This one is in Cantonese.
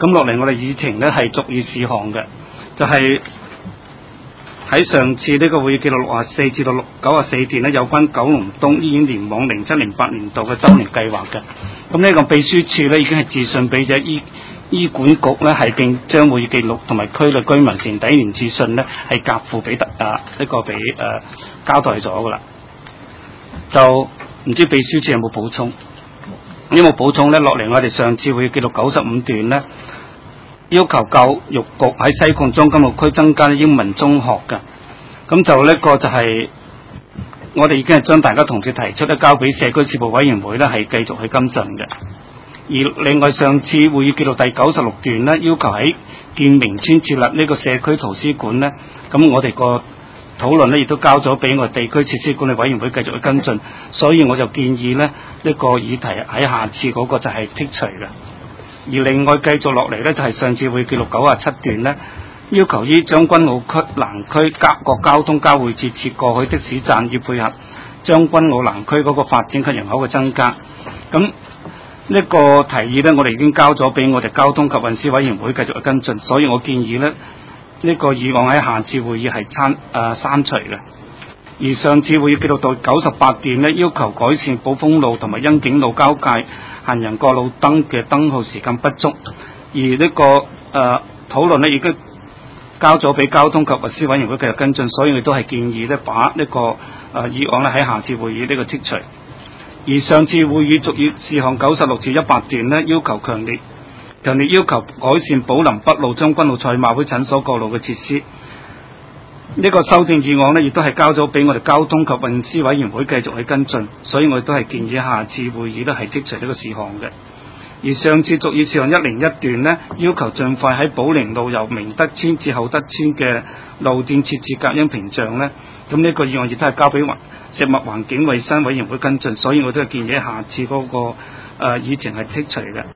咁落嚟我哋議程呢係逐議事項嘅，就係喺上次呢個會議記錄64至到94段呢，有關九龍東醫院聯網0708年度嘅周年計劃嘅。咁呢個秘書處呢已經係致信俾咗醫管局呢，係並將會議記錄同埋區內居民前第一年致信呢係夾附俾交代咗噶啦。就唔知秘書處有冇補充？有冇補充呢？落嚟我哋上次會議記錄95段呢，要求教育局喺西貢將軍澳區增加英文中學嘅。咁就呢個就係我哋已經係將大家同事提出咧，交俾社區事務委員會呢係繼續去跟進嘅。而另外上次會議記錄第96段呢，要求喺建明村設立呢個社區圖書館呢，咁我哋個討論呢亦都交咗俾我哋地區設施管理委員會繼續去跟進，所以我就建議呢個議題喺下次嗰個就係剔除嘅。而另外繼續落嚟呢，就係上次會議記錄97段呢，要求於將軍澳區南區各交通交匯處設過去的士站，以配合將軍澳南區嗰個發展及人口嘅增加。咁呢個提議呢，我哋已經交咗俾我哋交通及運輸委員會繼續去跟進，所以我建議呢個議案喺下次會議係刪除嘅。而上次會議記錄到98段呢，要求改善寶豐路同埋欣景路交界行人過路燈嘅燈號時間不足，而呢個討論呢已經交咗俾交通及運輸委員會繼續跟進，所以我都係建議呢把呢個議案呢喺下次會議呢個剔除。而上次會議逐議事項96至100段呢，要求強烈要求改善寶林北路將軍澳賽馬會診所過路嘅設施。呢個修訂議案呢，亦都係交咗俾我哋交通及運輸委員會繼續去跟進，所以我哋都係建議下次會議都係剔除呢個事項嘅。而上次逐議事項101段呢，要求盡快喺寶靈路由明德村至厚德村嘅路段設置隔音屏障呢，咁呢個議案亦都係交俾食物環境衞生委員會跟進，所以我都係建議下次嗰個議程係剔除嘅。